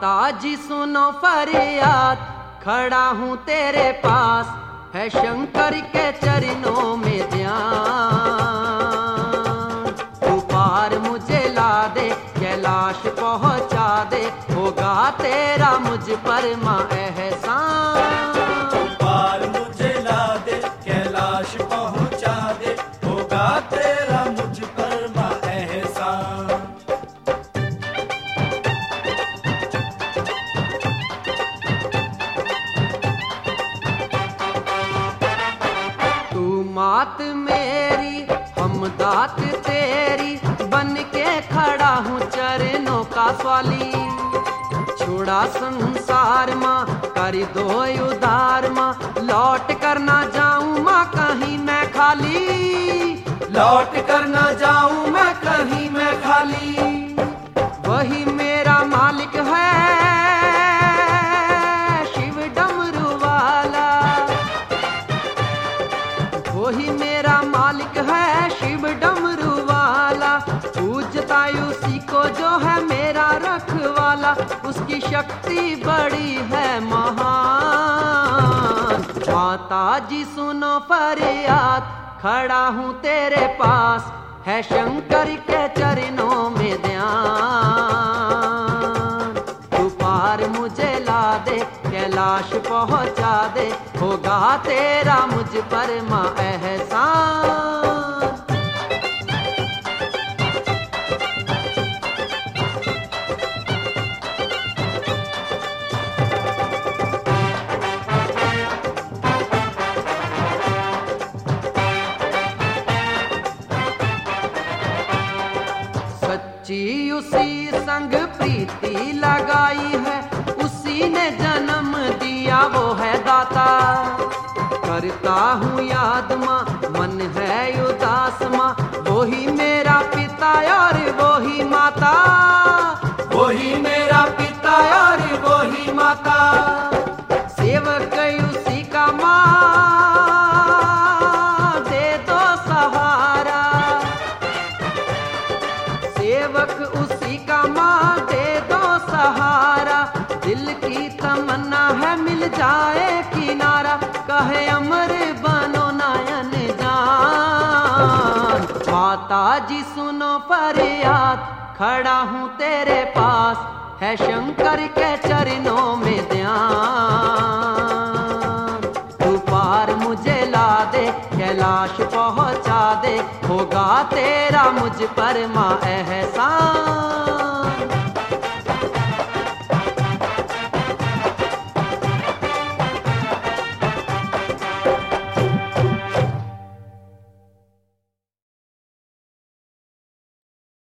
माता जी सुनो फरियाद, खड़ा हूँ तेरे पास, है शंकर के चरणों में ध्यान। तू पार मुझे ला दे, कैलाश पहुँचा दे, होगा तेरा मुझ पर माँ एहसान। पार मुझे ला दे, कैलाश पहुँचा दे, होगा तेरा मुझ पर माँ एहसान। तू मात मेरी, हम दात तेरी, बन के खड़ा हूँ चरणों का स्वाली। छोड़ा संसार माँ, कर दो उधार माँ, लौट कर ना जाऊं माँ कहीं मैं खाली। लौट कर ना जाऊं मैं कहीं मैं खाली। वही मेरा मालिक है शिव डमरू वाला, वही मेरा मालिक है शिव डमरू वाला। पूजता उसी को जो है मेरा रखवाला, उसकी शक्ति बड़ी है महान। माता जी सुनो फरियाद, खड़ा हूँ तेरे पास, है शंकर के चरणों में ध्यान। तू पार मुझे ला दे, कैलाश पहुँचा दे, होगा तेरा मुझ पर माँ एहसान। सच्ची उसी संग प्रीति लगाई है, उसी ने जन्म दिया वो है दाता। करता हूँ याद माँ, मन है उदास माँ, वही मेरा पिता और वही माता। वही मेरा पिता और वही माता। सेवक उसी का माँ, दे दो सहारा। सेवक उसी का माँ, दे दो सहारा। दिल की तमन्ना है मिल जाए किनारा, कहे अमर बनो नयन जान। माता जी सुनो फरियाद, खड़ा हूँ तेरे पास, है शंकर के चरणों में ध्यान। तू पार मुझे ला दे, कैलाश पहुँचा दे, होगा तेरा मुझ पर माँ एहसान।